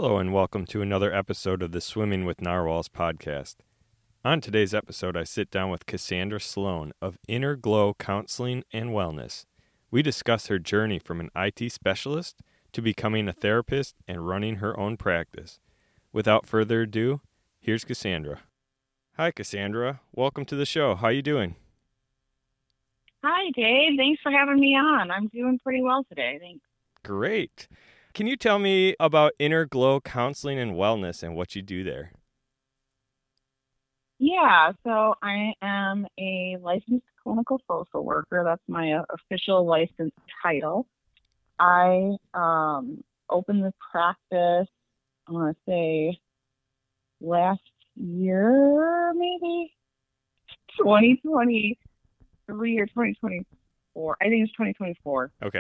Hello and welcome to another episode of the Swimming with Narwhals podcast. On today's episode, I sit down with Cassandra Sloan of Inner Glow Counseling and Wellness. We discuss her journey from an IT specialist to becoming a therapist and running her own practice. Without further ado, here's Cassandra. Hi, Cassandra. Welcome to the show. How you doing? Hi, Dave. Thanks for having me on. I'm doing pretty well today. Thanks. Great. Can you tell me about Inner Glow Counseling and Wellness and what you do there? Yeah, so I am a licensed clinical social worker. That's my official license title. I opened the practice, I want to say, last year, maybe 2023 or 2024. I think it's 2024. Okay.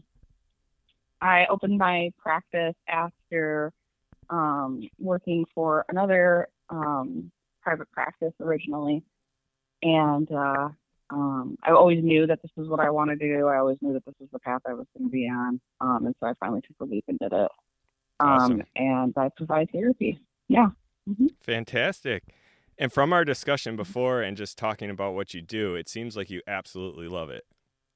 I opened my practice after working for another private practice originally. And I always knew that this is what I wanted to do. I always knew that this was the path I was going to be on. And so I finally took the leap and did it. Awesome. And I provide therapy. Yeah. Mm-hmm. Fantastic. And from our discussion before and just talking about what you do, it seems like you absolutely love it.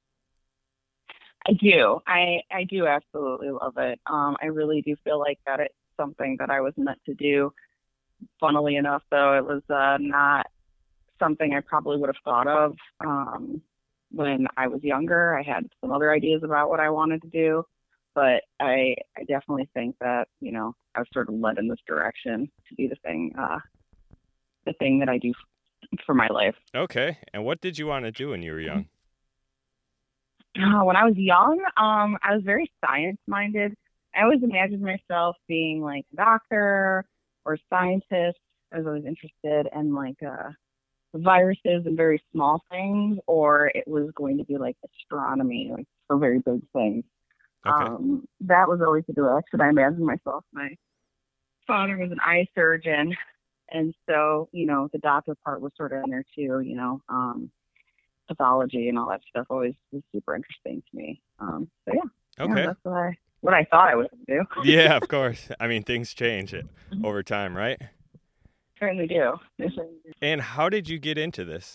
I do. I do absolutely love it. I really do feel like that it's something that I was meant to do. Funnily enough, though, it was not something I probably would have thought of when I was younger. I had some other ideas about what I wanted to do, but I definitely think that, I was sort of led in this direction to be the thing that I do for my life. Okay. And what did you want to do when you were young? When I was young, I was very science-minded. I always imagined myself being like a doctor or a scientist. I was always interested in like viruses and very small things, or it was going to be like astronomy, like for very big things. Okay. That was always the direction I imagined myself. My father was an eye surgeon, and so, the doctor part was sort of in there too, pathology and all that stuff always was super interesting to me. So yeah. Okay. Yeah, that's what I thought I was going to do. Yeah, of course. I mean, things change over time, right? Certainly do. And how did you get into this?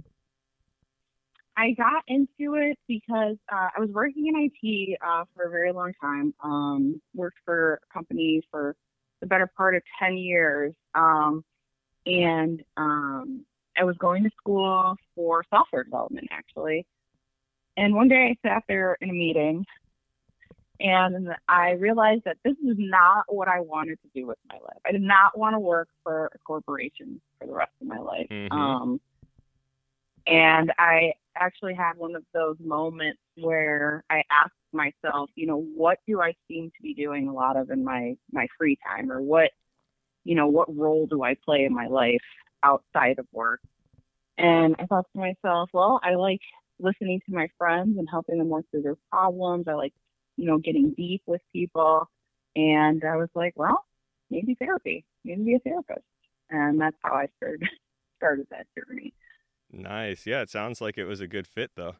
I got into it because I was working in IT for a very long time. Worked for a company for the better part of 10 years. And I was going to school for software development, actually. And one day I sat there in a meeting and I realized that this is not what I wanted to do with my life. I did not want to work for a corporation for the rest of my life. Mm-hmm. And I actually had one of those moments where I asked myself, what do I seem to be doing a lot of in my free time, or what role do I play in my life outside of work? And I thought to myself, well, I like listening to my friends and helping them work through their problems. I like, getting deep with people. And I was like, well, maybe therapy, maybe be a therapist. And that's how I started that journey. Nice. Yeah, it sounds like it was a good fit, though.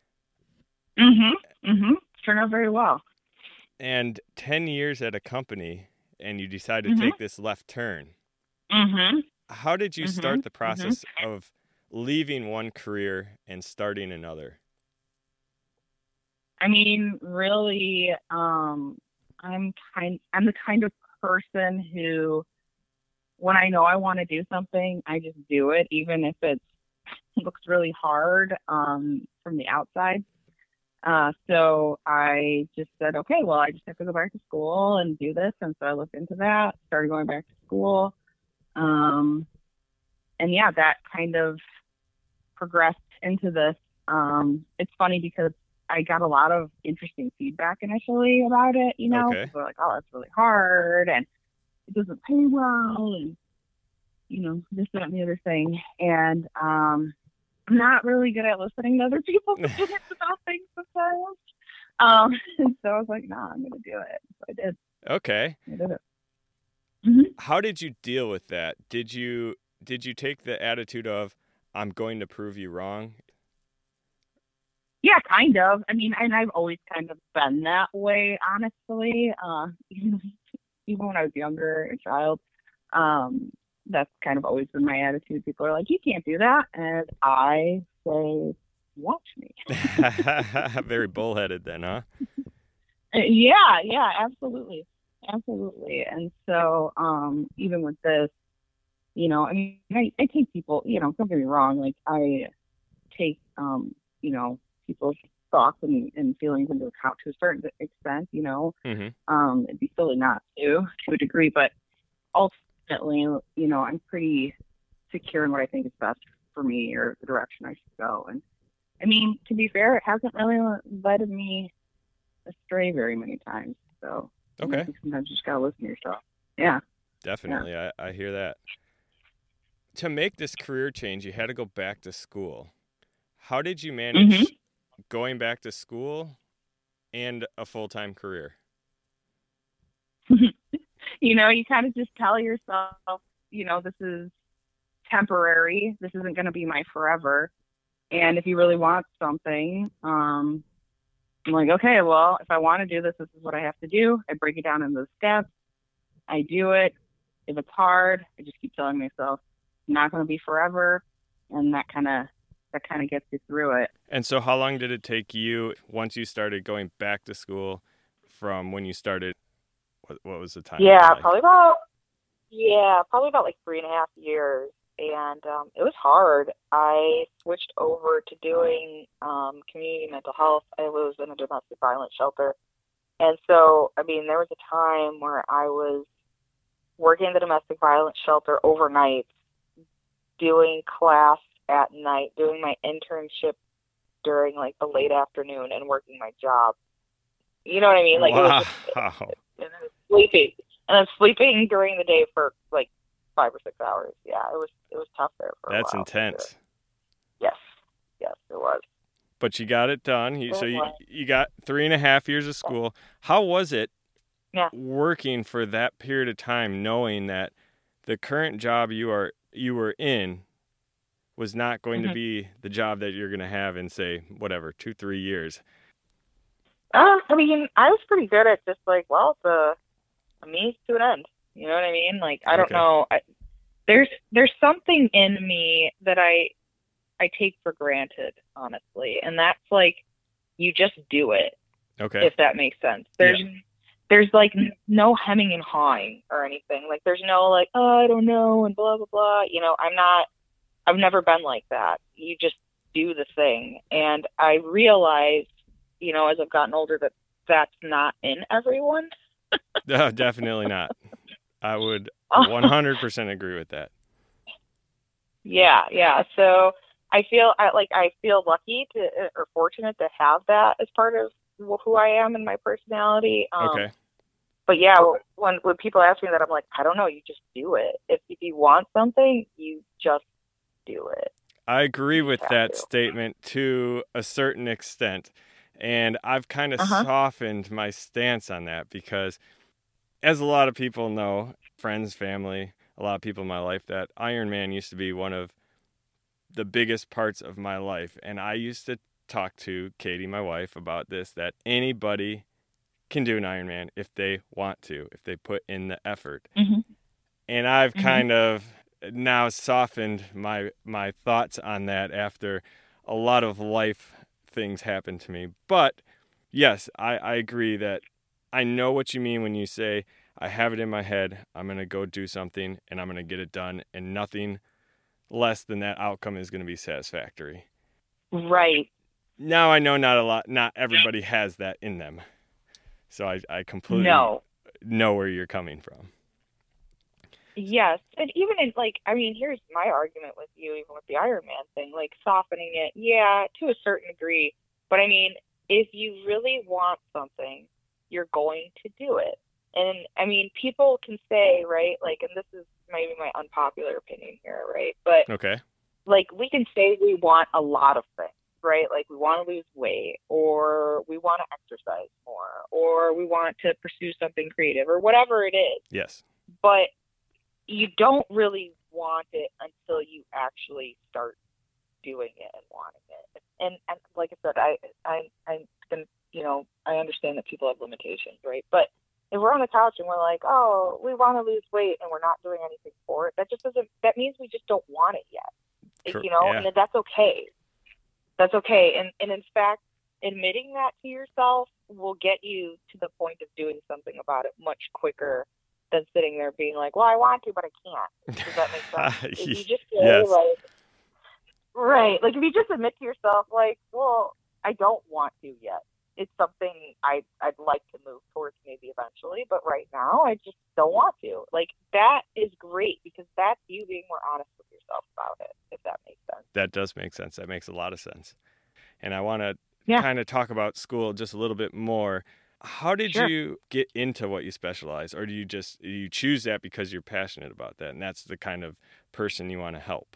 Turned out very well. And 10 years at a company, and you decided to take this left turn. How did you start the process of leaving one career and starting another? I mean, really, I'm the kind of person who, when I know I want to do something, I just do it, even if it looks really hard from the outside. So I just said, okay, well, I just have to go back to school and do this. And so I looked into that, started going back to school. And yeah, that kind of progressed into this. It's funny because I got a lot of interesting feedback initially about it, Okay. People were like, oh, that's really hard and it doesn't pay well and, this, that, and the other thing. And I'm not really good at listening to other people's opinions about things sometimes. And so I was like, nah, I'm going to do it. So I did. Okay. I did it. How did you deal with that? Did you take the attitude of, I'm going to prove you wrong? Yeah, kind of. I mean, and I've always kind of been that way, honestly. even when I was younger, a child. That's kind of always been my attitude. People are like, you can't do that. And I say, watch me. Very bullheaded then, huh? Yeah, absolutely. Absolutely. And so, even with this, I mean, I take people, don't get me wrong, like I take, people's thoughts and feelings into account to a certain extent, it'd be silly not to a degree, but ultimately, I'm pretty secure in what I think is best for me or the direction I should go. And I mean, to be fair, it hasn't really led me astray very many times. So okay, I think sometimes you just gotta listen to yourself. Yeah, definitely. yeah. I hear that. To make this career change, you had to go back to school. How did you manage going back to school and a full-time career? You kind of just tell yourself, this is temporary. This isn't going to be my forever. And if you really want something, I'm like, okay, well, if I want to do this, this is what I have to do. I break it down into the steps. I do it. If it's hard, I just keep telling myself, it's not going to be forever. And that kind of gets you through it. And so how long did it take you once you started going back to school from when you started? What was the time? Yeah, like? probably about like 3.5 years. And it was hard. I switched over to doing community mental health. I was in a domestic violence shelter. And so, I mean, there was a time where I was working in the domestic violence shelter overnight, doing class at night, doing my internship during like the late afternoon, and working my job. You know what I mean? Like, wow. It was just, and then sleeping. And then sleeping during the day for like 5 or 6 hours. Yeah, it was tough there for a while. That's intense. Yes, it was. But you got it done. So you got 3.5 years of school. How was it working for that period of time, knowing that the current job you were in was not going to be the job that you're going to have in, say, whatever, 2-3 years? I mean, I was pretty good at just like, well, it's a means to an end. You know what I mean? Like, I don't know. There's something in me that I take for granted, honestly, and that's like, you just do it. Okay. If that makes sense. There's like no hemming and hawing or anything. Like, there's no like, oh, I don't know, and blah blah blah. I've never been like that. You just do the thing, and I realized, as I've gotten older, that that's not in everyone. No, definitely not. I would 100% agree with that. Yeah. So I feel lucky or fortunate to have that as part of who I am and my personality. Okay. But yeah, when people ask me that, I'm like, I don't know. You just do it. If you want something, you just do it. I agree with that statement to a certain extent. And I've kind of softened my stance on that because, as a lot of people know, friends, family, a lot of people in my life, that Ironman used to be one of the biggest parts of my life. And I used to talk to Katie, my wife, about this, that anybody can do an Ironman if they want to, if they put in the effort. And I've kind of now softened my thoughts on that after a lot of life things happened to me. But yes, I agree that I know what you mean when you say, I have it in my head, I'm going to go do something and I'm going to get it done, and nothing less than that outcome is going to be satisfactory. Right. Now I know not everybody has that in them. So I completely know where you're coming from. Yes. And even here's my argument with you, even with the Ironman thing, like softening it. Yeah, to a certain degree. But I mean, if you really want something, you're going to do it. And I mean, people can say, right, like, and this is maybe my unpopular opinion here, right? But like, we can say we want a lot of things, right? Like, we want to lose weight, or we want to exercise more, or we want to pursue something creative, or whatever it is. Yes. But you don't really want it until you actually start doing it and wanting it. And like I said, I understand that people have limitations, right? But If we're on the couch and we're like, oh, we want to lose weight and we're not doing anything for it, that just doesn't, that means we just don't want it yet, Yeah. and that's okay. That's okay. And in fact, admitting that to yourself will get you to the point of doing something about it much quicker than sitting there being like, well, I want to, but I can't. Does that make sense? If you just say, Yes. like, right, like if you just admit to yourself, like, well, I don't want to yet. It's something I'd like to move towards maybe eventually, but right now I just don't want to. Like, that is great because that's you being more honest with yourself about it, if that makes sense. That does make sense. That makes a lot of sense. And I want to Yeah. kind of talk about school just a little bit more. How did Sure. you get into what you specialize, or do you choose that because you're passionate about that and that's the kind of person you want to help?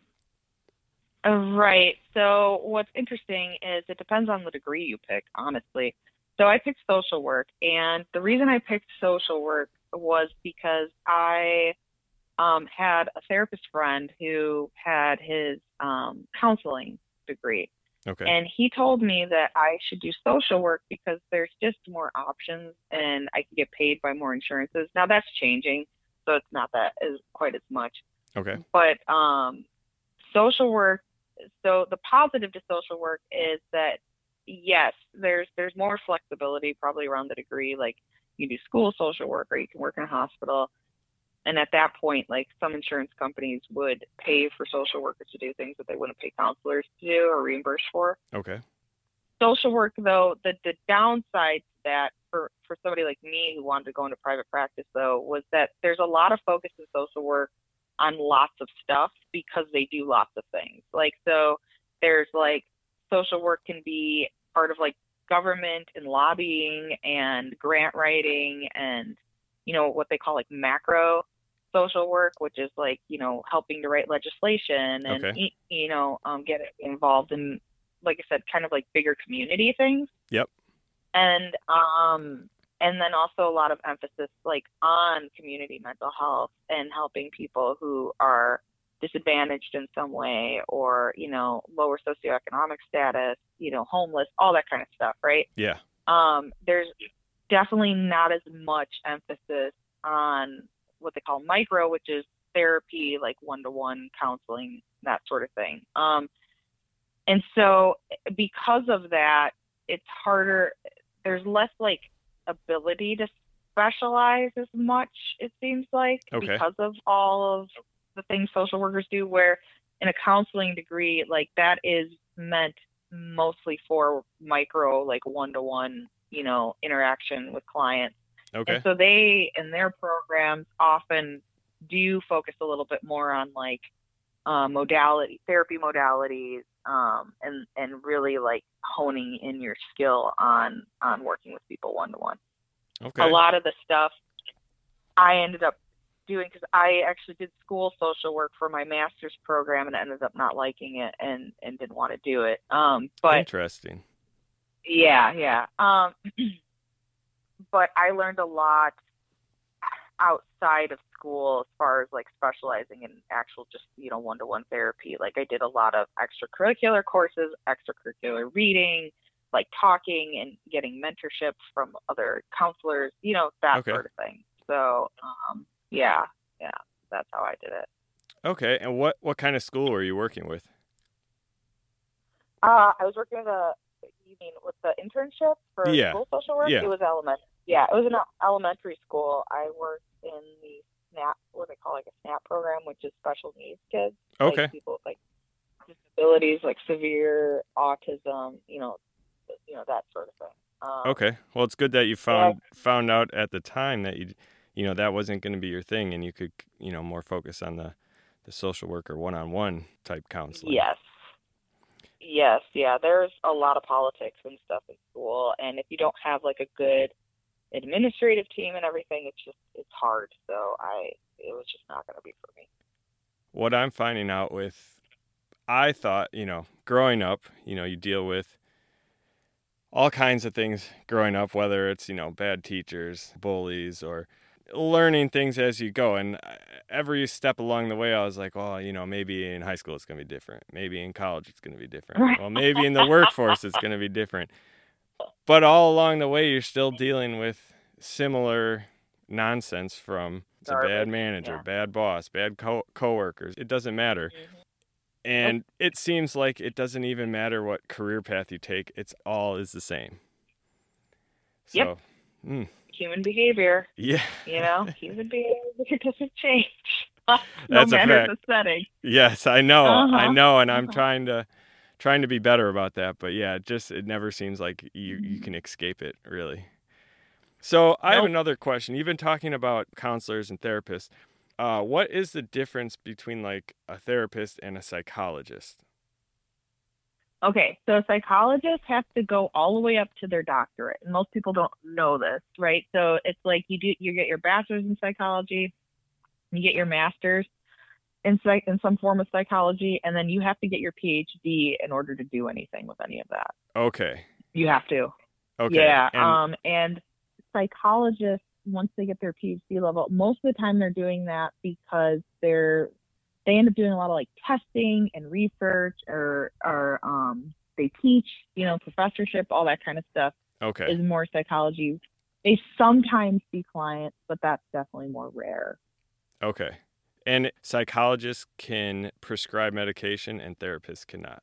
Right. So what's interesting is it depends on the degree you pick, honestly. So I picked social work, and the reason I picked social work was because I had a therapist friend who had his counseling degree. Okay. And he told me that I should do social work because there's just more options and I can get paid by more insurances. Now that's changing, so it's not that as quite as much. Okay. But social work, so the positive to social work is that yes, there's more flexibility probably around the degree. Like you do school social work or you can work in a hospital. And at that point, like some insurance companies would pay for social workers to do things that they wouldn't pay counselors to do or reimburse for. Okay. Social work, though, the downside to that for somebody like me who wanted to go into private practice, though, was that there's a lot of focus in social work on lots of stuff because they do lots of things. Like, so there's like social work can be part of like government and lobbying and grant writing and, what they call like macro social work, which is like, helping to write legislation and, Okay. get involved in, like I said, kind of like bigger community things. Yep. And then also a lot of emphasis like on community mental health and helping people who are disadvantaged in some way or, lower socioeconomic status, homeless, all that kind of stuff. Right. Yeah. There's definitely not as much emphasis on what they call micro, which is therapy, like one-to-one counseling, that sort of thing. And so because of that, it's harder. There's less like ability to specialize as much, it seems like, Okay. because of all of the things social workers do, where in a counseling degree, like that is meant mostly for micro, like one-to-one, interaction with clients. Okay. And so they, in their programs, often do focus a little bit more on like therapy modalities, and really like honing in your skill on working with people one-to-one. Okay. A lot of the stuff I ended up doing, because I actually did school social work for my master's program and ended up not liking it and didn't want to do it. But interesting. Yeah. But I learned a lot outside of school as far as like specializing in actual just, one-to-one therapy. Like I did a lot of extracurricular courses, extracurricular reading, like talking and getting mentorship from other counselors, that Okay. sort of thing. So, yeah, that's how I did it. Okay. And what kind of school were you working with? I was working with the internship for Yeah. school social work? Yeah. It was it was an elementary school. I worked in the SNAP, what they call like a SNAP program, which is special needs kids. Okay. Like people with like disabilities, like severe autism, that sort of thing. Okay. Well, it's good that you found out at the time that that wasn't going to be your thing, and you could, more focus on the social worker one-on-one type counseling. Yes. Yeah. There's a lot of politics and stuff in school, and if you don't have like a good administrative team and everything, it's hard. So it was just not going to be for me. What I'm finding out I thought, growing up, you deal with all kinds of things growing up, whether it's, bad teachers, bullies, or learning things as you go. And every step along the way, I was like, well, maybe in high school it's going to be different. Maybe in college it's going to be different. Well, maybe in the workforce it's going to be different. But all along the way, you're still dealing with similar nonsense from it's a bad manager, bad boss, bad coworkers. It doesn't matter. Mm-hmm. And it seems like it doesn't even matter what career path you take. It's all is the same. So, Human behavior. Yeah. Human behavior doesn't change. That's a matter fact. the setting. Yes, I know. Uh-huh. I know, and I'm trying to be better about that. But yeah, it never seems like you can escape it, really. So I have another question. You've been talking about counselors and therapists. What is the difference between like a therapist and a psychologist? Okay, so a psychologist has to go all the way up to their doctorate, and most people don't know this, right? So it's like you get your bachelor's in psychology, you get your master's in some form of psychology, and then you have to get your PhD in order to do anything with any of that. Okay. You have to. Okay. Yeah. And psychologists, once they get their PhD level, most of the time they're doing that because they end up doing a lot of like testing and research or they teach, professorship, all that kind of stuff. Okay. Is more psychology. They sometimes see clients, but that's definitely more rare. Okay. And psychologists can prescribe medication and therapists cannot.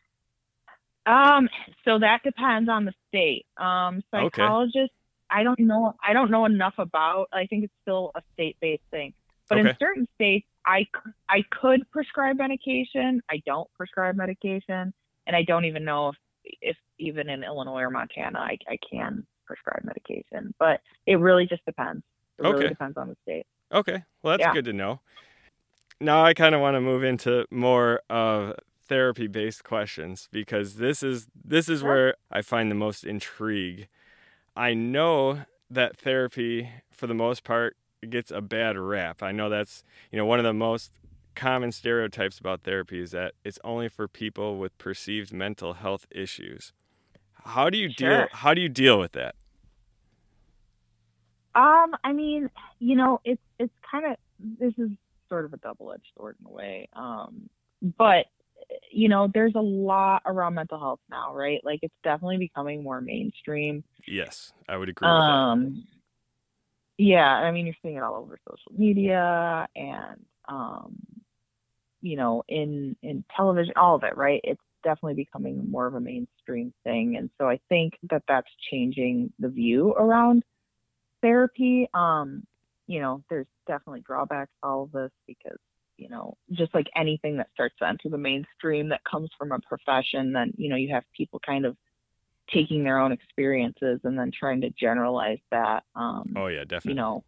So that depends on the state. Psychologists, I don't know enough about. I think it's still a state-based thing. But in certain states, I could prescribe medication. I don't prescribe medication, and I don't even know if even in Illinois or Montana I can prescribe medication. But it really just depends. It really depends on the state. Okay, well that's good to know. Now I kind of want to move into more of therapy-based questions because this is where I find the most intrigue. I know that therapy, for the most part, gets a bad rap. I know that's, one of the most common stereotypes about therapy is that it's only for people with perceived mental health issues. How do you deal with that? I mean, it's kind of, this is sort of a double-edged sword in a way. But there's a lot around mental health now, right? Like it's definitely becoming more mainstream. Yes, I would agree with that. Yeah, I mean, you're seeing it all over social media and, in television, all of it, right? It's definitely becoming more of a mainstream thing. And so I think that that's changing the view around therapy. There's definitely drawbacks to all of this because, just like anything that starts to enter the mainstream that comes from a profession, then, you have people kind of taking their own experiences and then trying to generalize that. Oh yeah, definitely.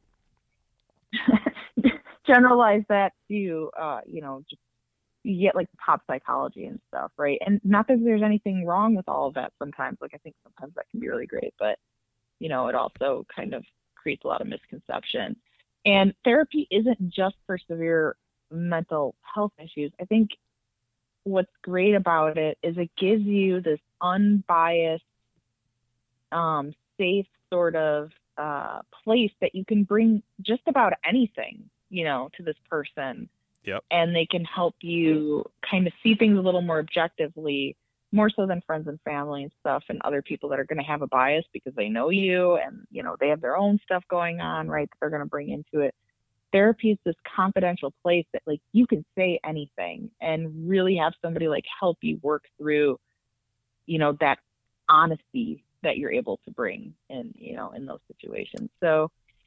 Generalize that to, just you get like pop psychology and stuff, right? And not that there's anything wrong with all of that sometimes. Like I think sometimes that can be really great, but it also kind of creates a lot of misconception. And therapy isn't just for severe mental health issues. I think what's great about it is it gives you this unbiased, safe sort of place that you can bring just about anything, to this person. Yep. And they can help you kind of see things a little more objectively, more so than friends and family and stuff and other people that are going to have a bias because they know you and, they have their own stuff going on, right, that they're going to bring into it. Therapy is this confidential place that like you can say anything and really have somebody like help you work through, that honesty that you're able to bring in, in those situations. So,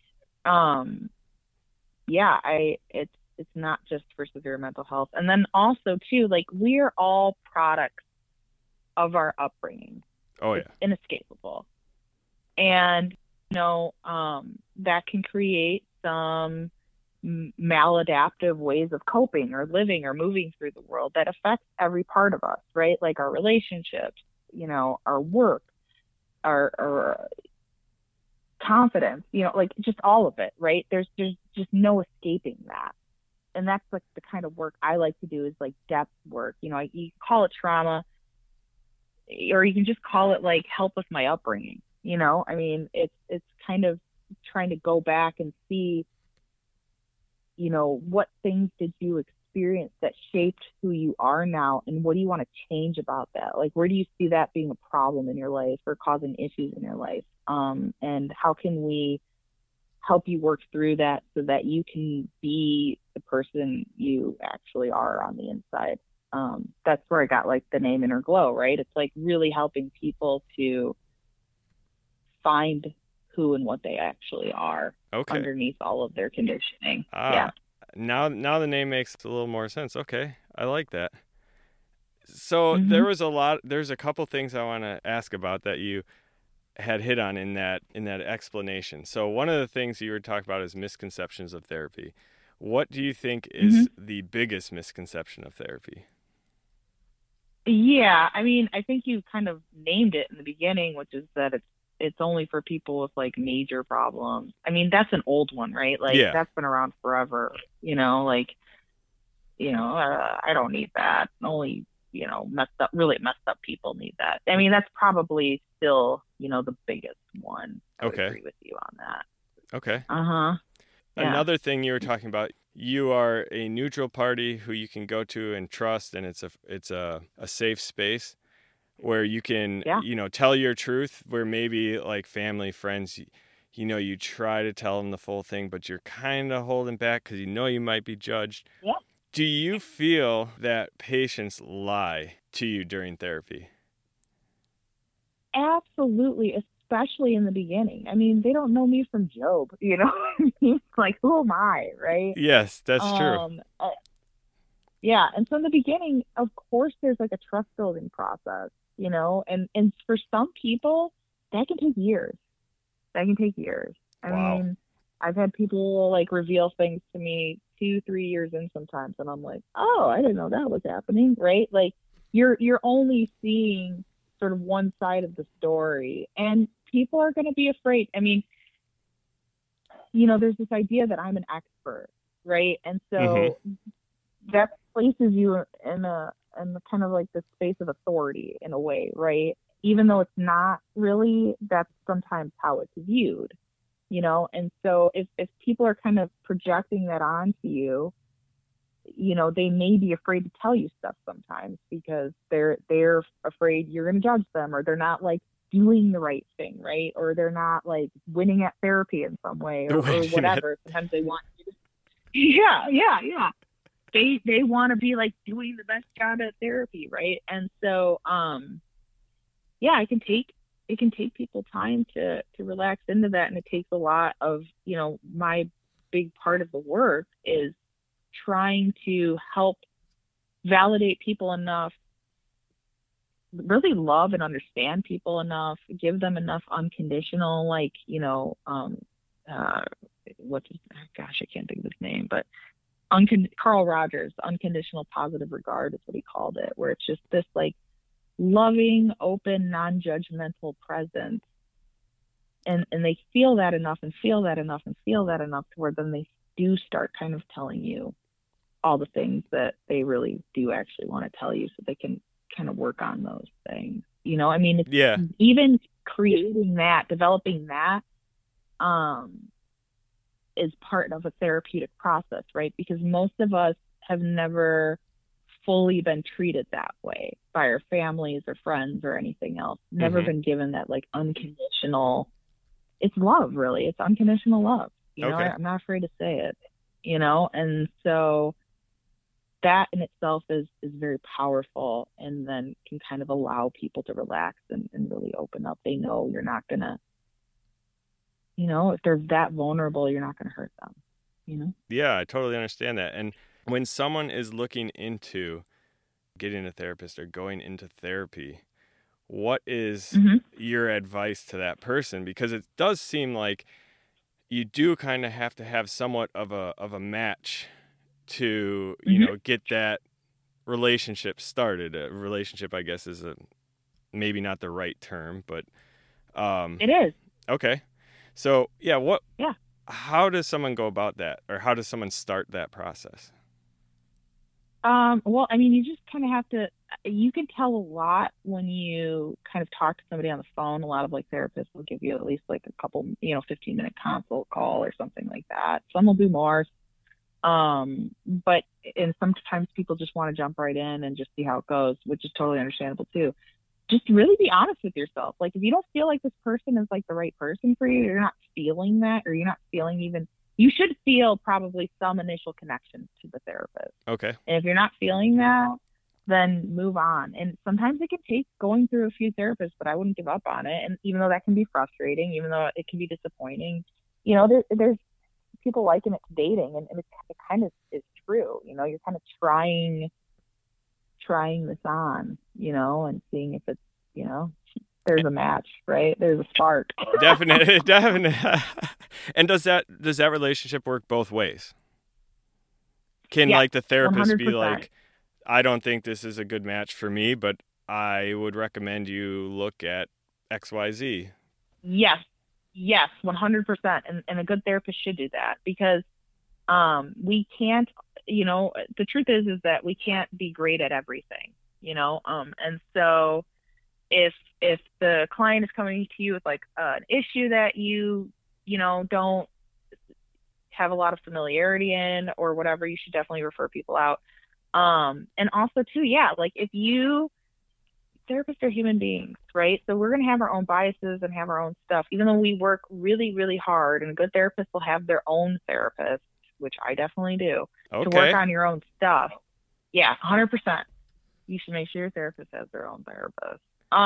it's not just for severe mental health. And then also too, like we are all products of our upbringing. Oh yeah. It's inescapable. And, that can create some maladaptive ways of coping or living or moving through the world that affects every part of us, right? Like our relationships, our work, our confidence, like just all of it, right? There's just no escaping that. And that's like the kind of work I like to do is like depth work. You call it trauma or you can just call it like help with my upbringing. I mean, it's kind of trying to go back and see, what things did you experience that shaped who you are now, and what do you want to change about that? Like, where do you see that being a problem in your life or causing issues in your life? And how can we help you work through that so that you can be the person you actually are on the inside? That's where I got like the name Inner Glow, right? It's like really helping people to find who and what they actually are underneath all of their conditioning. Yeah. Now the name makes a little more sense. Okay. I like that. So there's a couple things I want to ask about that you had hit on in that explanation. So one of the things you were talking about is misconceptions of therapy. What do you think is the biggest misconception of therapy? Yeah, I mean, I think you kind of named it in the beginning, which is that it's only for people with like major problems. I mean, that's an old one, right? Like that's been around forever, like, I don't need that. Only, really messed up people need that. I mean, that's probably still, the biggest one. I would agree with you on that. Okay. Yeah. Another thing you were talking about, you are a neutral party who you can go to and trust, and it's a safe space where you can, tell your truth, where maybe like family, friends, you try to tell them the full thing, but you're kind of holding back because you might be judged. Yeah. Do you feel that patients lie to you during therapy? Absolutely, especially in the beginning. I mean, they don't know me from Job, Like, who am I, right? Yes, that's true. Yeah, and so in the beginning, of course, there's like a trust building process, and for some people, that can take years. I mean, I've had people like reveal things to me 2-3 years in sometimes, and I'm like, oh, I didn't know that was happening, right? Like you're only seeing sort of one side of the story, and people are going to be afraid. I mean, there's this idea that I'm an expert, right? And so that places you in a kind of like this space of authority in a way, right? Even though it's not really, that's sometimes how it's viewed, and so if people are kind of projecting that onto you, they may be afraid to tell you stuff sometimes because they're afraid you're going to judge them, or they're not like doing the right thing, right? Or they're not like winning at therapy in some way, or whatever. Sometimes they want you to, yeah. They want to be like doing the best job at therapy, right? And so, it can take people time to relax into that, and it takes a lot of, my big part of the work is trying to help validate people enough, really love and understand people enough, give them enough unconditional, like, I can't think of his name, but Carl Rogers, unconditional positive regard is what he called it, where it's just this like loving, open, non-judgmental presence. And they feel that enough and feel that enough and feel that enough to where then they do start kind of telling you all the things that they really do actually want to tell you, so they can kind of work on those things. I mean, even creating that, developing that, is part of a therapeutic process, right? Because most of us have never fully been treated that way by our families or friends or anything else. Never been given that like unconditional, it's love, really. It's unconditional love. I'm not afraid to say it, and so that in itself is very powerful, and then can kind of allow people to relax and really open up. They know you're not gonna, if they're that vulnerable, you're not gonna hurt them, Yeah, I totally understand that. And when someone is looking into getting a therapist or going into therapy, what is your advice to that person? Because it does seem like you do kind of have to have somewhat of a match to, get that relationship started. A relationship, I guess, is maybe not the right term, but it is. Okay. So, how does someone go about that, or how does someone start that process? Well, I mean, you just kind of have to, you can tell a lot when you kind of talk to somebody on the phone. A lot of like therapists will give you at least like a couple, 15-minute consult call or something like that. Some will do more. But and sometimes people just want to jump right in and just see how it goes, which is totally understandable too. Just really be honest with yourself. Like if you don't feel like this person is like the right person for you, you're not feeling that, or you're not feeling even, you should feel probably some initial connection to the therapist. Okay. And if you're not feeling that, then move on. And sometimes it can take going through a few therapists, but I wouldn't give up on it. And even though that can be frustrating, even though it can be disappointing, there's people liken it to dating, and it kind of is true. You're kind of trying this on, and seeing if it's, there's a match, right? There's a spark. Definitely. And does that relationship work both ways? Can like the therapist 100%. be like, I don't think this is a good match for me, but I would recommend you look at XYZ? Yes, 100%. And a good therapist should do that, because we can't, the truth is that we can't be great at everything, and so if the client is coming to you with like an issue that you don't have a lot of familiarity in or whatever, you should definitely refer people out. And also too, like therapists are human beings, right? So we're going to have our own biases and have our own stuff, even though we work really, really hard, and good therapists will have their own therapist, which I definitely do, to work on your own stuff. Yeah, 100%. You should make sure your therapist has their own therapist.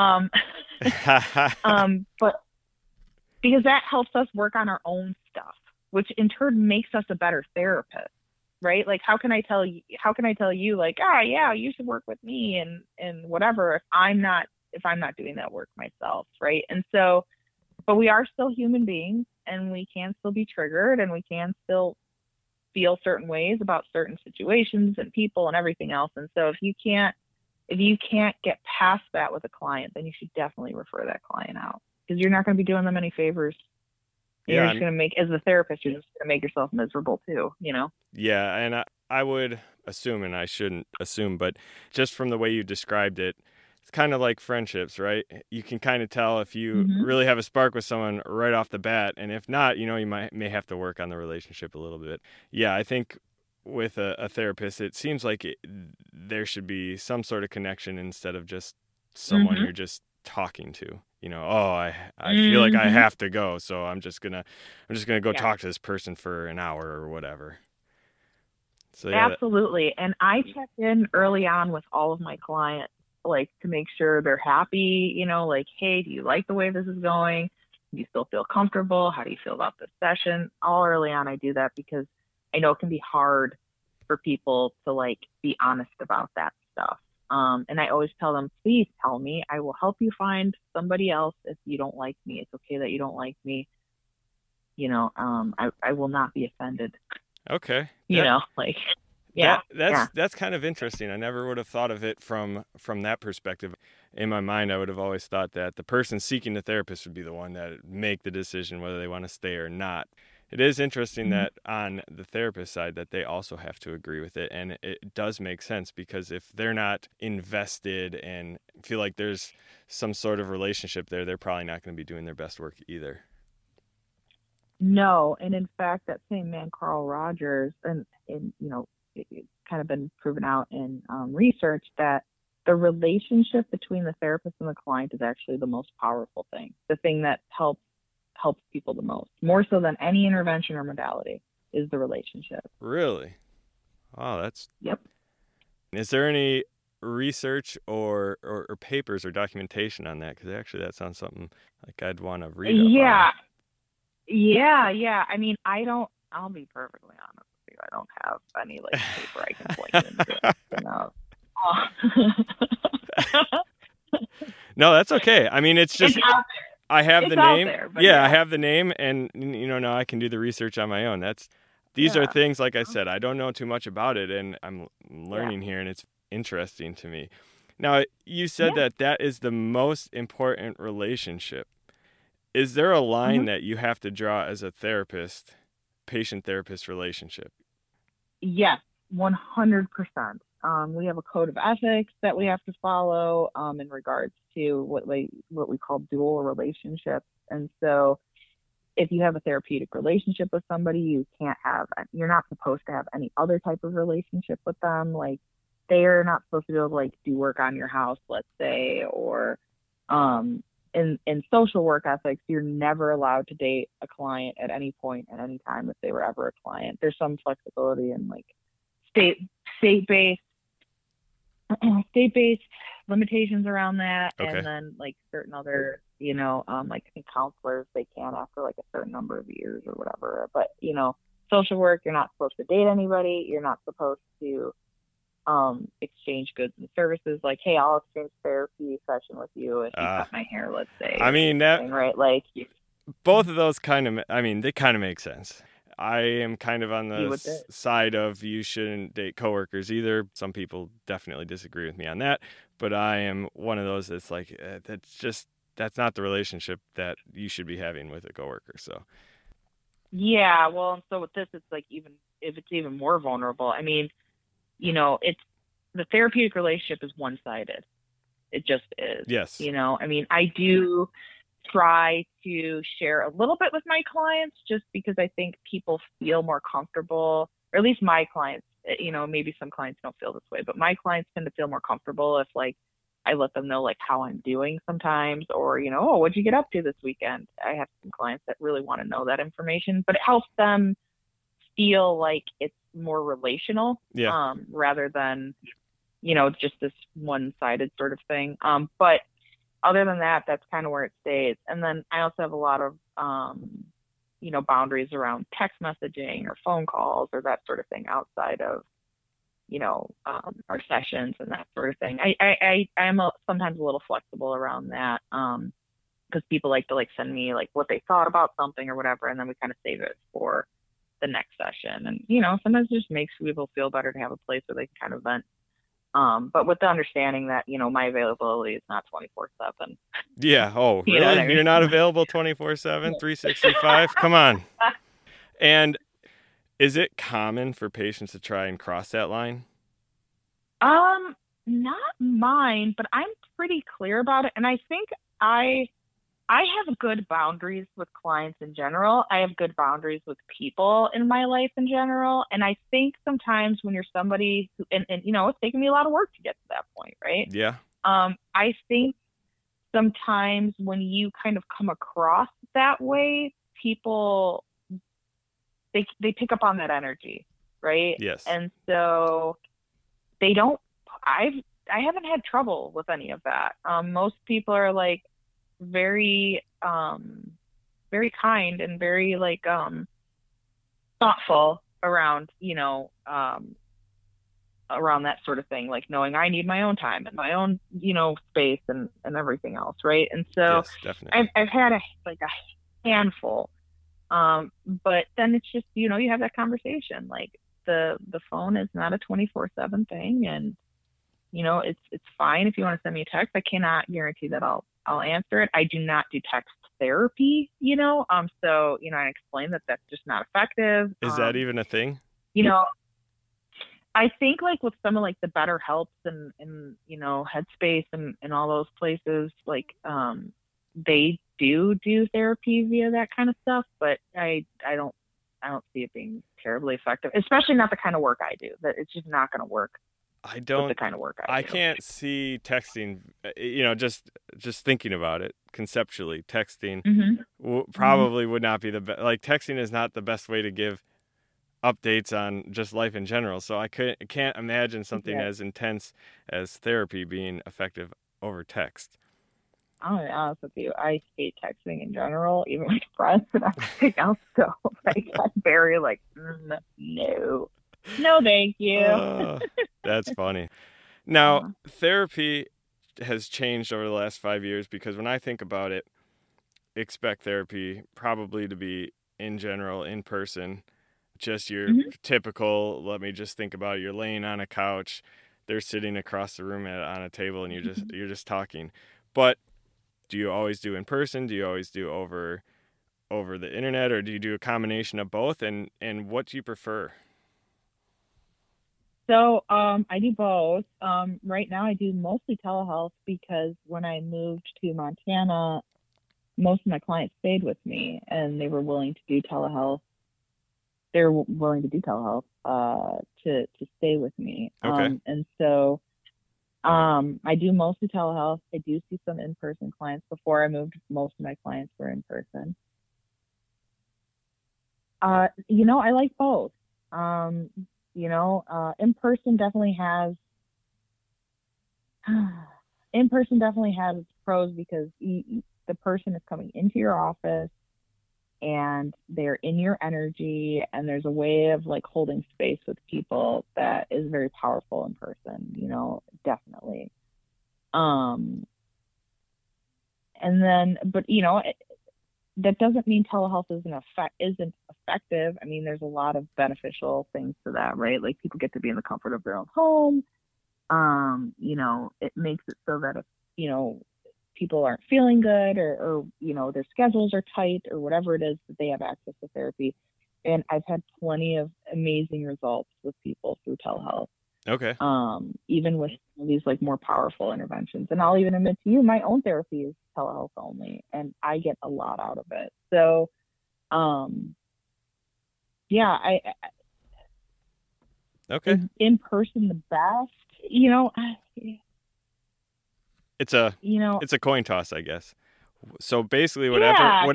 But because that helps us work on our own stuff, which in turn makes us a better therapist, right? Like, how can I tell you like, yeah, you should work with me and whatever, if I'm not doing that work myself, right? And so, but we are still human beings, and we can still be triggered, and we can still feel certain ways about certain situations and people and everything else. And so if you can't get past that with a client, then you should definitely refer that client out, because you're not going to be doing them any favors. You're just going to make, as a therapist, you're just going to make yourself miserable too, Yeah, and I would assume, and I shouldn't assume, but just from the way you described it, it's kind of like friendships, right? You can kind of tell if you really have a spark with someone right off the bat, and if not, you may have to work on the relationship a little bit. Yeah, I think with a therapist, it seems like there should be some sort of connection instead of just someone you're just talking to. I feel like I have to go, so I'm just gonna go talk to this person for an hour or whatever. So yeah, absolutely. And I check in early on with all of my clients, like, to make sure they're happy. Like, hey, do you like the way this is going? Do you still feel comfortable? How do you feel about this session? All early on, I do that because I know it can be hard for people to like be honest about that stuff. And I always tell them, please tell me. I will help you find somebody else if you don't like me. It's okay that you don't like me. I will not be offended. Okay. That's kind of interesting. I never would have thought of it from that perspective. In my mind, I would have always thought that the person seeking the therapist would be the one that would make the decision whether they want to stay or not. It is interesting that on the therapist side that they also have to agree with it. And it does make sense, because if they're not invested and feel like there's some sort of relationship there, they're probably not going to be doing their best work either. No. And in fact, that same man, Carl Rogers, and it's kind of been proven out in research that the relationship between the therapist and the client is actually the most powerful thing. The thing that helps people the most, more so than any intervention or modality, is the relationship. Really? Wow, Yep. Is there any research or papers or documentation on that? Because actually that sounds something like I'd want to read up on. Yeah. I mean, I'll be perfectly honest with you. I don't have any like paper I can point into. No, that's okay. I mean, it's just, I have the name. I have the name, and now I can do the research on my own. These are things, like I said, I don't know too much about it, and I'm learning here, and it's interesting to me. Now, you said that is the most important relationship. Is there a line that you have to draw as a patient-therapist relationship? Yes, 100%. We have a code of ethics that we have to follow in regards to what we call dual relationships. And so if you have a therapeutic relationship with somebody, you're not supposed to have any other type of relationship with them. Like, they are not supposed to be able to like do work on your house, let's say, or in social work ethics, you're never allowed to date a client at any point at any time if they were ever a client. There's some flexibility in like state-based state-based limitations around that. Okay. And then like certain other, like I think counselors, they can after like a certain number of years or whatever. But, social work, you're not supposed to date anybody. You're not supposed to exchange goods and services. Like, hey, I'll exchange therapy session with you if you cut my hair, let's say. I mean, that, right? Like, both of those they kind of make sense. I am kind of on the side of you shouldn't date coworkers either. Some people definitely disagree with me on that, but I am one of those that's like, that's not the relationship that you should be having with a coworker. So, yeah, well, and so with this, it's like, even if it's even more vulnerable. I mean, it's the therapeutic relationship is one-sided. It just is. Yes. I mean, I do try to share a little bit with my clients just because I think people feel more comfortable, or at least my clients, maybe some clients don't feel this way, but my clients tend to feel more comfortable if like I let them know like how I'm doing sometimes, or, oh, what'd you get up to this weekend? I have some clients that really want to know that information, but it helps them feel like it's more relational, rather than, just this one-sided sort of thing. But other than that, that's kind of where it stays. And then I also have a lot of, boundaries around text messaging or phone calls or that sort of thing outside of, our sessions and that sort of thing. I'm sometimes a little flexible around that, because people like to like send me like what they thought about something or whatever, and then we kind of save it for the next session. And, sometimes it just makes people feel better to have a place where they can kind of vent. But with the understanding that, my availability is not 24/7. Yeah. Oh, really? I mean? You're not available 24/7, 365? Come on. And is it common for patients to try and cross that line? Not mine, but I'm pretty clear about it. And I think I have good boundaries with clients in general. I have good boundaries with people in my life in general. And I think sometimes when you're somebody who, and it's taken me a lot of work to get to that point, right? Yeah. I think sometimes when you kind of come across that way, people, they pick up on that energy, right? Yes. And so they don't, I haven't had trouble with any of that. Most people are like, very very kind and very like thoughtful around around that sort of thing, like knowing I need my own time and my own space and everything else, right? And so yes, definitely. I've had a handful, but then it's just you have that conversation, like the phone is not a 24/7 thing, and it's fine if you want to send me a text. I cannot guarantee that I'll answer it. I do not do text therapy, so, I explain that that's just not effective. Is that even a thing? I think like with some of like the BetterHelps and Headspace and all those places, like, they do therapy via that kind of stuff, but I don't see it being terribly effective, especially not the kind of work I do. That it's just not going to work. I don't. The kind of work I do. Can't see texting. Just thinking about it conceptually, texting probably would not be the best. Like, texting is not the best way to give updates on just life in general. So I can't imagine something as intense as therapy being effective over text. I'll be honest with you. I hate texting in general, even with friends and everything else. So like, I'm very like, no, thank you. That's funny. Now, therapy has changed over the last 5 years, because when I think about it, expect therapy probably to be in general in person, just your typical. Let me just think about it. You're laying on a couch, they're sitting across the room on a table, and you're just talking. But do you always do in person? Do you always do over the internet, or do you do a combination of both? And what do you prefer? So I do both. Right now I do mostly telehealth, because when I moved to Montana, most of my clients stayed with me, and they were willing to do telehealth. They're willing to do telehealth to stay with me. Okay. And so I do mostly telehealth. I do see some in-person clients. Before I moved, most of my clients were in person. I like both. In person definitely has its pros because the person is coming into your office and they're in your energy, and there's a way of like holding space with people that is very powerful in person, definitely. And then, but that doesn't mean telehealth isn't effective. I mean, there's a lot of beneficial things to that, right? Like people get to be in the comfort of their own home. It makes it so that if, people aren't feeling good or their schedules are tight or whatever it is, that they have access to therapy. And I've had plenty of amazing results with people through telehealth. Okay. Even with these like more powerful interventions. And I'll even admit to you, my own therapy is telehealth only, and I get a lot out of it. So, Okay. In person the best, It's a coin toss, I guess. So basically, whatever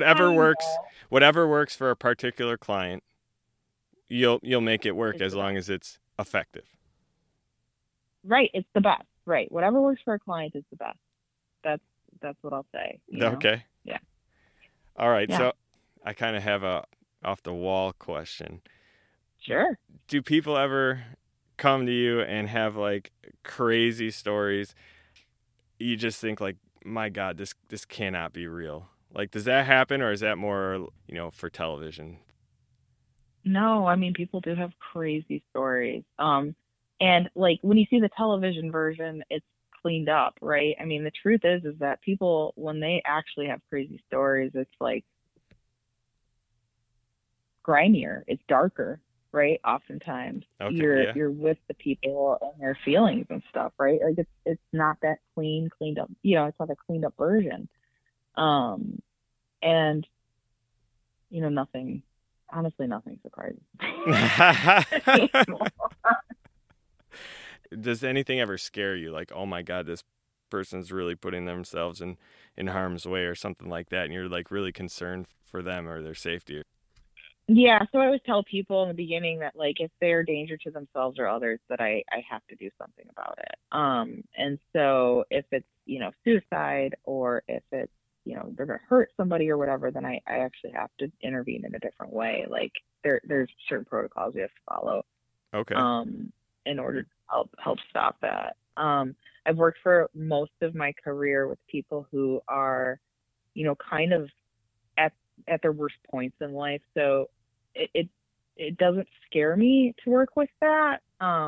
works for a particular client, you'll make it work as long as it's effective. Right, it's the best. Right, whatever works for a client is the best. That's what I'll say. Okay. Yeah. All right. Yeah. So I kind of have a off the wall question. Sure. Do people ever come to you and have like crazy stories? You just think like, my God, this cannot be real. Like, does that happen, or is that more, for television? No, I mean, people do have crazy stories. And like when you see the television version, it's cleaned up, right? I mean, the truth is that people, when they actually have crazy stories, it's like grimier, it's darker, right? Oftentimes you're with the people and their feelings and stuff, right? Like it's not that cleaned up, it's not a cleaned up version. And nothing surprises me. Does anything ever scare you? Like, oh my God, this person's really putting themselves in harm's way or something like that, and you're like really concerned for them or their safety? Yeah, so I always tell people in the beginning that like if they're a danger to themselves or others, that I have to do something about it. And so if it's suicide, or if it's they're gonna hurt somebody or whatever, then I actually have to intervene in a different way. Like there's certain protocols we have to follow. Okay. In order to help stop that. I've worked for most of my career with people who are, kind of at their worst points in life. So it doesn't scare me to work with that.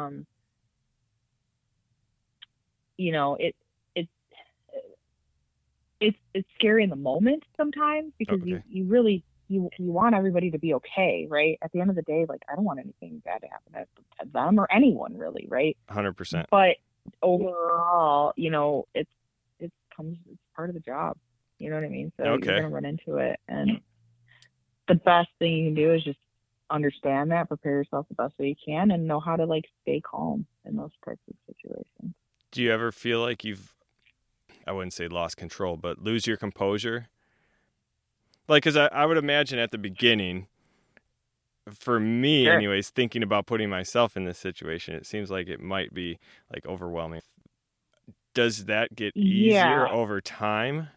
It's scary in the moment sometimes because you really want everybody to be okay, right? At the end of the day, like I don't want anything bad to happen to them or anyone really, right? 100%. But overall, it's part of the job. You know what I mean? So you're gonna run into it, and the best thing you can do is just understand that, prepare yourself the best way you can, and know how to like stay calm in those types of situations. Do you ever feel like you've, I wouldn't say lost control, but lose your composure? Like, because I would imagine at the beginning, for me anyways, thinking about putting myself in this situation, it seems like it might be like overwhelming. Does that get easier over time?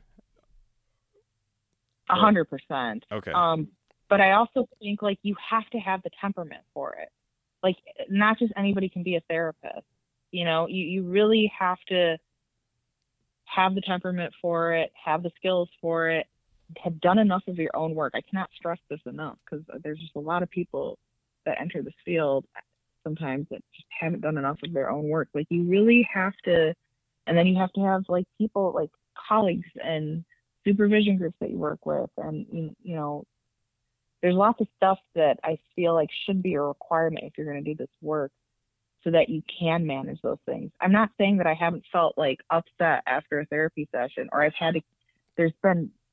100%. Okay. But I also think like you have to have the temperament for it. Like not just anybody can be a therapist. You really have to have the temperament for it, have the skills for it, have done enough of your own work. I cannot stress this enough because there's just a lot of people that enter this field sometimes that just haven't done enough of their own work. Like you really have to, and then you have to have like people, like colleagues and supervision groups that you work with. And, there's lots of stuff that I feel like should be a requirement if you're going to do this work so that you can manage those things. I'm not saying that I haven't felt like upset after a therapy session, or there's been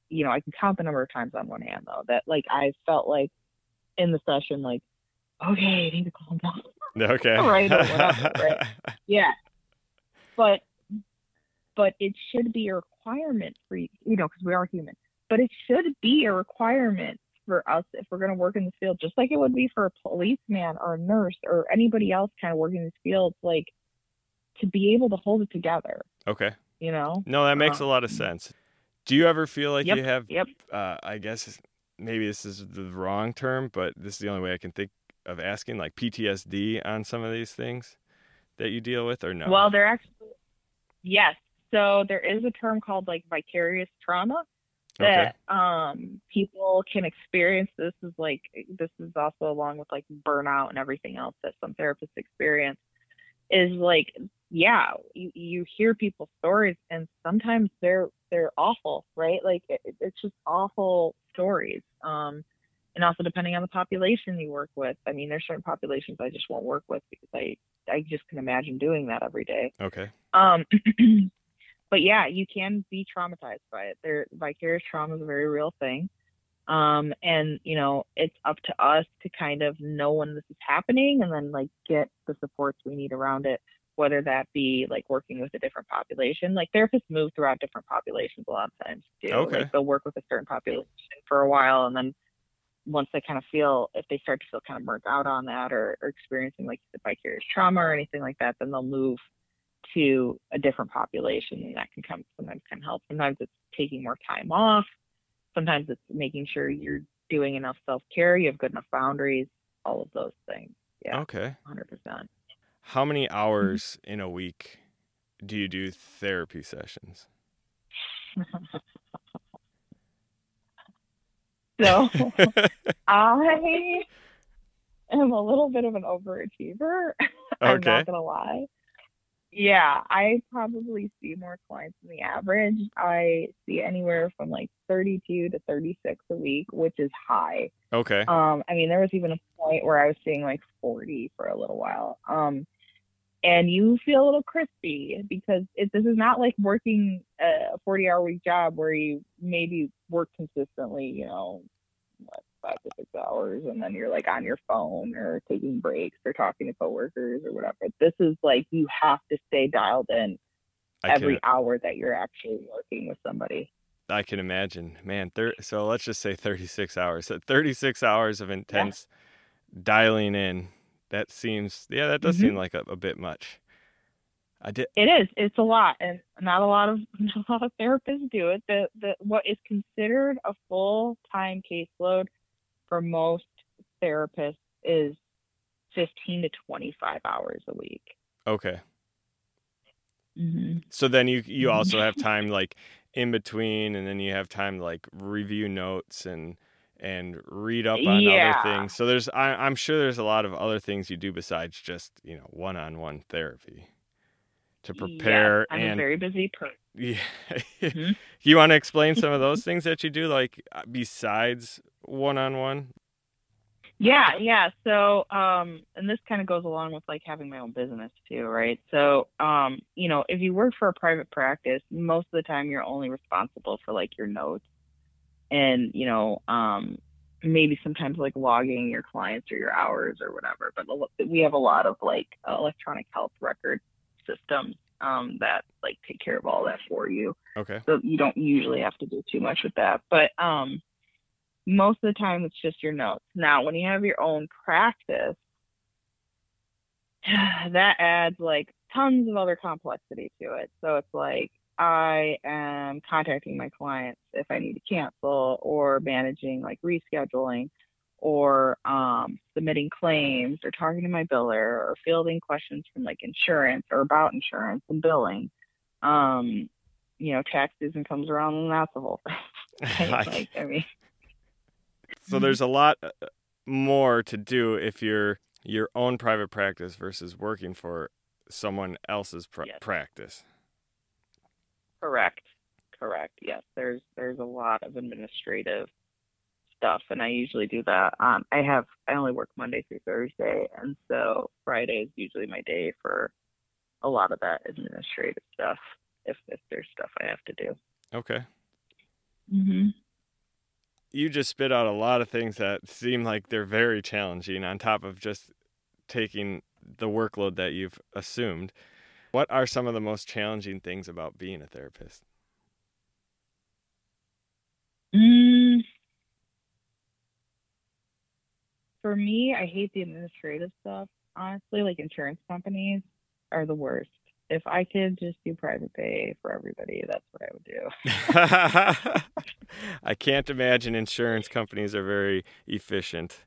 I can count the number of times on one hand though that like I felt like in the session, like, okay, I need to calm down. Okay. Right, or whatever, right? Yeah. But it should be a requirement for you, because we are human. But it should be a requirement for us if we're going to work in this field, just like it would be for a policeman or a nurse or anybody else kind of working in this field, like to be able to hold it together. Okay. No, that makes a lot of sense. Do you ever feel like you have, Yep. I guess maybe this is the wrong term, but this is the only way I can think of asking, like PTSD on some of these things that you deal with, or no? Well, they're actually, yes. So there is a term called like vicarious trauma that people can experience. This is also along with like burnout and everything else that some therapists experience, is like, yeah, you hear people's stories and sometimes they're awful, right? Like it's just awful stories. And also depending on the population you work with. I mean, there's certain populations I just won't work with because I just can imagine doing that every day. Okay. But yeah, you can be traumatized by it. Vicarious trauma is a very real thing. And it's up to us to kind of know when this is happening and then like get the supports we need around it, whether that be like working with a different population. Like therapists move throughout different populations a lot of times too. Okay. Like they'll work with a certain population for a while, and then once they kind of if they start to feel kind of burnt out on that or experiencing like the vicarious trauma or anything like that, then they'll move to a different population, and that can sometimes can help. Sometimes it's taking more time off. Sometimes it's making sure you're doing enough self-care, you have good enough boundaries, all of those things. Yeah. Okay. 100%. How many hours in a week do you do therapy sessions? So I am a little bit of an overachiever. I'm not gonna lie. Yeah, I probably see more clients than the average. I see anywhere from like 32 to 36 a week, which is high. Okay. I mean, there was even a point where I was seeing like 40 for a little while. And you feel a little crispy because this is not like working a 40-hour week job where you maybe work consistently, 5 to 6 hours, and then you're like on your phone or taking breaks or talking to coworkers or whatever. This is like you have to stay dialed in every hour that you're actually working with somebody. I can imagine, man. So let's just say 36 hours. So 36 hours of intense dialing in. That does seem like a bit much. It is. It's a lot, and not a lot of therapists do it. What is considered a full-time caseload for most therapists is 15 to 25 hours a week. Okay. Mm-hmm. So then you also have time like in between, and then you have time to like review notes and read up on other things. So I'm sure there's a lot of other things you do besides just, one-on-one therapy to prepare. I'm a very busy person. Yeah. Mm-hmm. You want to explain some of those things that you do, like besides one-on-one? Yeah. So, and this kind of goes along with like having my own business too, right? So, if you work for a private practice, most of the time you're only responsible for like your notes and, maybe sometimes like logging your clients or your hours or whatever. But we have a lot of like electronic health record systems that like take care of all that for you. Okay. So you don't usually have to do too much with that. But most of the time it's just your notes. Now, when you have your own practice, that adds like tons of other complexity to it. So it's like I am contacting my clients if I need to cancel, or managing like rescheduling, or submitting claims, or talking to my biller, or fielding questions from like insurance or about insurance and billing. Tax season comes around and that's the whole thing. So there's a lot more to do if you're your own private practice versus working for someone else's practice. Correct. Yes, there's a lot of administrative stuff, and I usually do that. I only work Monday through Thursday, and so Friday is usually my day for a lot of that administrative stuff. If there's stuff I have to do. Okay. Mhm. You just spit out a lot of things that seem like they're very challenging on top of just taking the workload that you've assumed. What are some of the most challenging things about being a therapist? Mm, for me, I hate the administrative stuff. Honestly, like insurance companies are the worst. If I could just do private pay for everybody, that's what I would do. I can't imagine insurance companies are very efficient.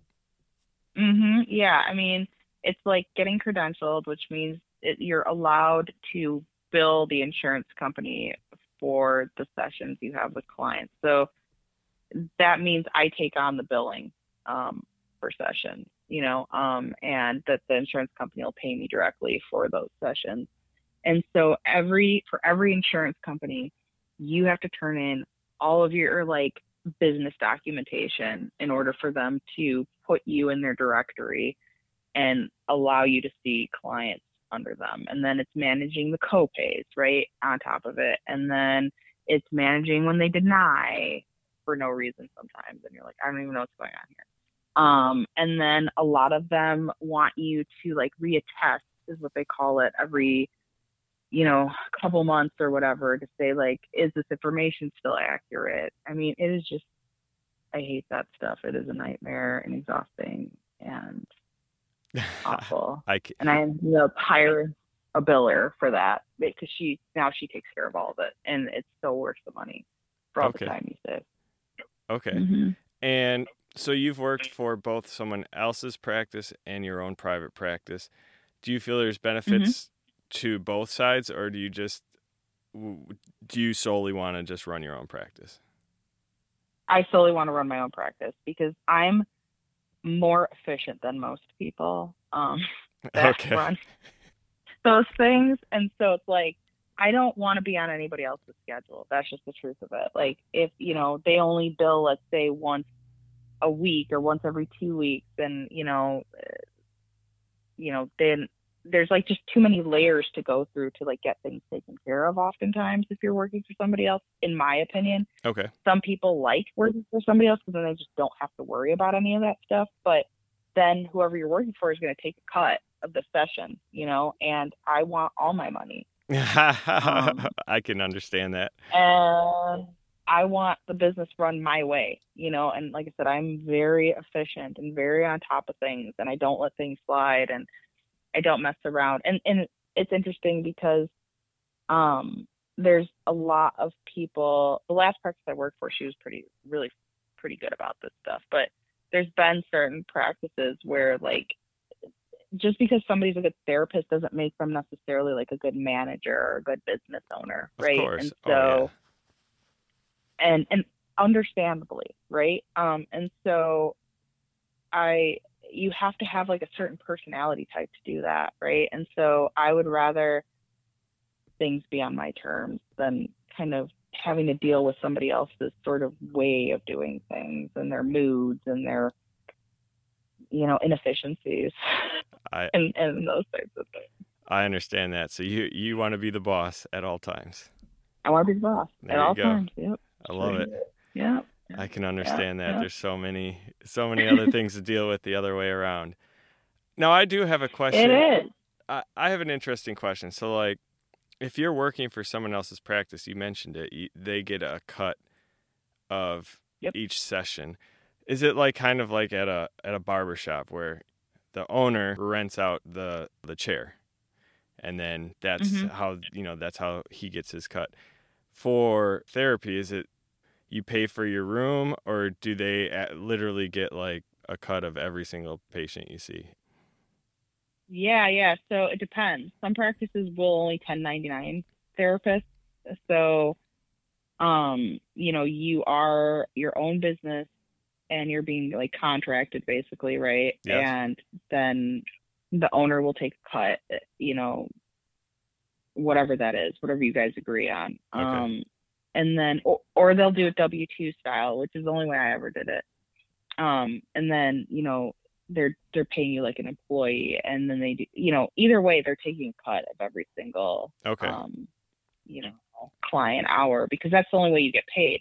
Yeah, I mean, it's like getting credentialed, which means you're allowed to bill the insurance company for the sessions you have with clients. So that means I take on the billing for sessions, and that the insurance company will pay me directly for those sessions. And so for every insurance company, you have to turn in all of your like business documentation in order for them to put you in their directory and allow you to see clients under them. And then it's managing the co-pays, right, on top of it. And then it's managing when they deny for no reason sometimes. And you're like, I don't even know what's going on here. And then a lot of them want you to like reattest, is what they call it, every couple months or whatever, to say like, is this information still accurate? I mean, it is just, I hate that stuff. It is a nightmare and exhausting and awful. And I ended up hiring a biller for that because she takes care of all of it, and it's so worth the money for all the time you save. Okay. Mm-hmm. And so you've worked for both someone else's practice and your own private practice. Do you feel there's benefits to both sides, or do you solely want to just run your own practice? I solely want to run my own practice because I'm more efficient than most people that run those things. And so it's like, I don't want to be on anybody else's schedule. That's just the truth of it. Like if, they only bill, let's say once a week or once every 2 weeks, then, then there's like just too many layers to go through to like get things taken care of oftentimes if you're working for somebody else, in my opinion. Okay. Some people like working for somebody else because then they just don't have to worry about any of that stuff. But then whoever you're working for is going to take a cut of the session, and I want all my money. I can understand that. And I want the business run my way, and like I said, I'm very efficient and very on top of things, and I don't let things slide, and I don't mess around. And it's interesting because there's a lot of people. The last practice I worked for, she was really pretty good about this stuff. But there's been certain practices where like, just because somebody's a good therapist doesn't make them necessarily like a good manager or a good business owner, right? Of course. And so, and understandably, right? And so you have to have like a certain personality type to do that, right? And so I would rather things be on my terms than kind of having to deal with somebody else's sort of way of doing things and their moods and their, inefficiencies and those types of things. I understand that. So you want to be the boss at all times. I want to be the boss at all times. Yep. I love it. Yeah. I can understand that. There's so many other things to deal with the other way around. Now, I do have a question. It is. I have an interesting question. So, like, if you're working for someone else's practice, you mentioned it, they get a cut of each session. Is it like kind of like at a barber shop where the owner rents out the chair, and then that's how he gets his cut? For therapy, is it you pay for your room, or do they literally get like a cut of every single patient you see? Yeah. So it depends. Some practices will only 1099 therapists. So, you are your own business and you're being like contracted basically, right? Yes. And then the owner will take a cut, whatever that is, whatever you guys agree on. Okay. And then, or they'll do it W-2 style, which is the only way I ever did it. And then, they're paying you like an employee, and then they do, either way, they're taking a cut of every single, client hour, because that's the only way you get paid.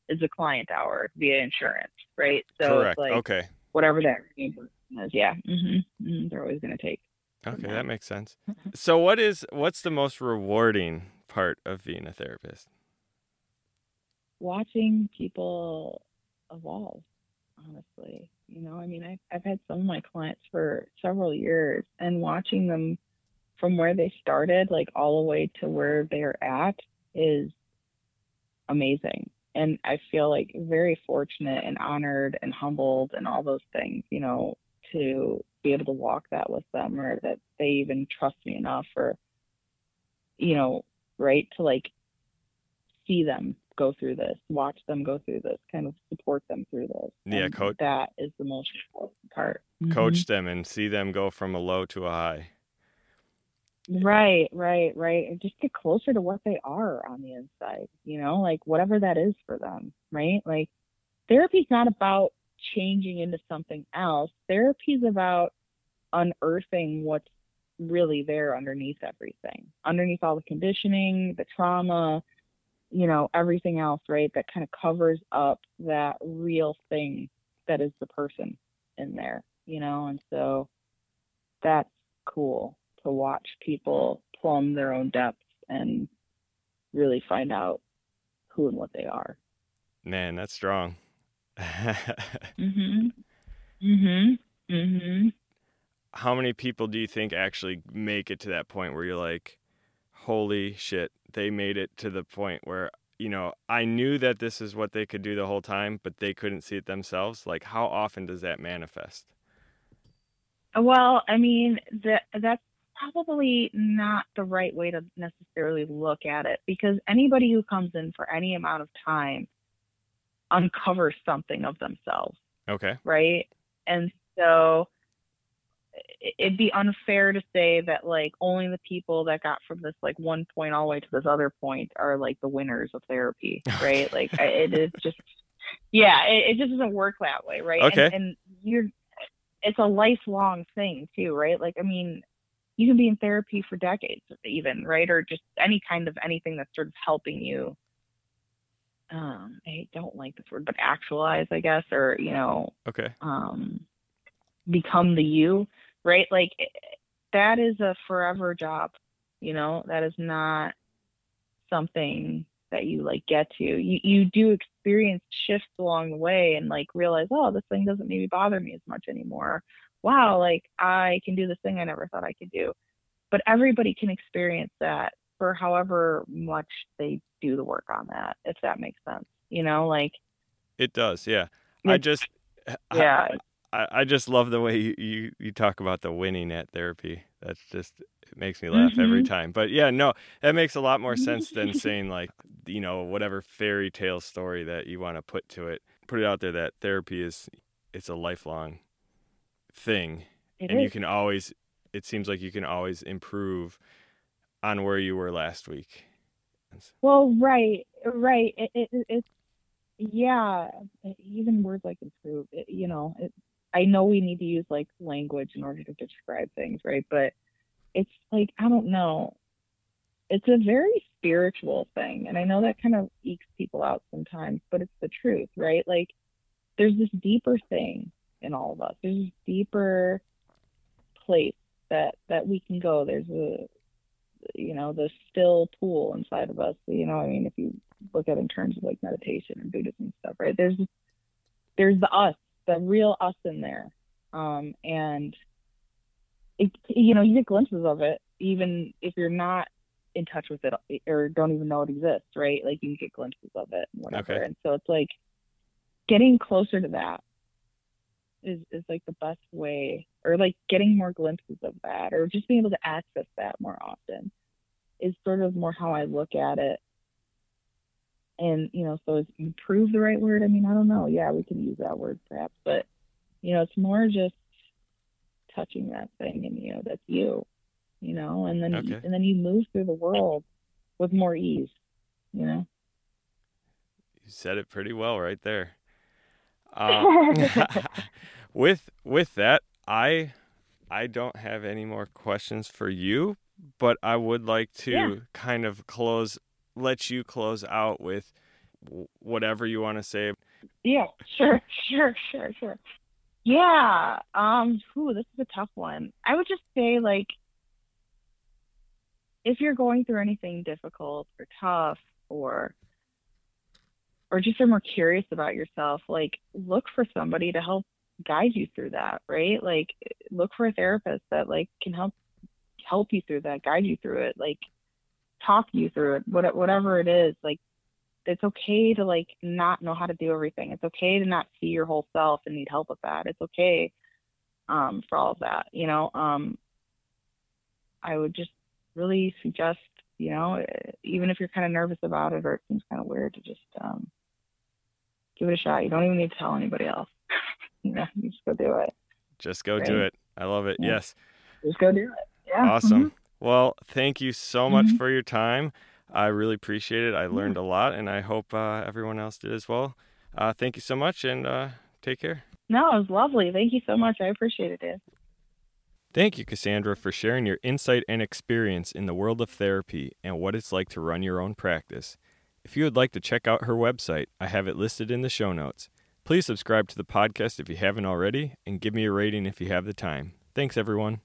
is a client hour via insurance, right? So Correct. it's like Okay. whatever that reimbursement is, yeah, they're always going to take. Okay, that makes sense. So what's the most rewarding part of being a therapist? Watching people evolve, honestly. You know, I mean, I've had some of my clients for several years, and watching them from where they started, like all the way to where they're at, is amazing. And I feel like very fortunate and honored and humbled and all those things, you know, to be able to walk that with them, or that they even trust me enough, or, you know, right, to like see them go through this, watch them go through this, kind of support them through this. Yeah, And that is the most important part. Coach them and see them go from a low to a high. Right. And just get closer to what they are on the inside, you know, like whatever that is for them, right? Like therapy's not about changing into something else. Therapy's about unearthing what's really there underneath everything, underneath all the conditioning, the trauma, you know, everything else, right? That kind of covers up that real thing that is the person in there, you know? And so that's cool to watch people plumb their own depths and really find out who and what they are. Man, that's strong. How many people do you think actually make it to that point where you're like, holy shit, they made it to the point where, you know, I knew that this is what they could do the whole time, but they couldn't see it themselves? Like, how often does that manifest? Well, I mean, that's probably not the right way to necessarily look at it, because anybody who comes in for any amount of time uncovers something of themselves. Okay. Right? And so it'd be unfair to say that like only the people that got from this like one point all the way to this other point are like the winners of therapy, right? Like it is just, yeah, it just doesn't work that way, right? Okay. And it's a lifelong thing too, right? Like, I mean, you can be in therapy for decades even, right? Or just any kind of anything that's sort of helping you, I don't like this word, but actualize, I guess, or, you know, okay, become the you, right? Like that is a forever job, you know, that is not something that you like get to. You do experience shifts along the way and like realize, oh, this thing doesn't maybe bother me as much anymore. Wow, like I can do this thing I never thought I could do. But everybody can experience that for however much they do the work on that, if that makes sense. You know, like it does, yeah. I just love the way you talk about the winning at therapy. That's just, it makes me laugh every time. But yeah, no, that makes a lot more sense than saying like, you know, whatever fairy tale story that you want to put to it. Put it out there that therapy it's a lifelong thing. You can always, it seems like you can always improve on where you were last week. Well, right. It's, yeah, even words like improve, you know, I know we need to use like language in order to describe things, right? But it's like, I don't know. It's a very spiritual thing. And I know that kind of ekes people out sometimes, but it's the truth, right? Like there's this deeper thing in all of us. There's this deeper place that we can go. There's a, you know, the still pool inside of us. You know, I mean, if you look at it in terms of like meditation and Buddhism and stuff, right? There's the us, the real us in there. And it, you know, you get glimpses of it, even if you're not in touch with it or don't even know it exists, right? Like you can get glimpses of it and whatever. Okay. And so it's like getting closer to that is like the best way, or like getting more glimpses of that, or just being able to access that more often is sort of more how I look at it. And, you know, so is improve the right word? I mean, I don't know. Yeah, we can use that word perhaps, but, you know, it's more just touching that thing in you that's you, you know, and then and then you move through the world with more ease, you know. You said it pretty well right there. With that, I don't have any more questions for you, but I would like to kind of let you close out with whatever you want to say. Yeah, sure. Yeah. This is a tough one. I would just say, like, if you're going through anything difficult or tough or just are more curious about yourself, like, look for somebody to help guide you through that, right? Like, look for a therapist that, like, can help you through that, guide you through it, like, talk you through it, whatever it is. Like, it's okay to, like, not know how to do everything. It's okay to not see your whole self and need help with that. It's okay for all of that, you know. I would just really suggest, you know, even if you're kind of nervous about it or it seems kind of weird, to just give it a shot. You don't even need to tell anybody else. You know, you just go do it. Just go do it. I love it. Yeah. Yes. Just go do it. Yeah. Awesome. Well, thank you so much for your time. I really appreciate it. I learned a lot, and I hope everyone else did as well. Thank you so much, and take care. No, it was lovely. Thank you so much. I appreciate it, dude. Thank you, Cassandra, for sharing your insight and experience in the world of therapy and what it's like to run your own practice. If you would like to check out her website, I have it listed in the show notes. Please subscribe to the podcast if you haven't already, and give me a rating if you have the time. Thanks, everyone.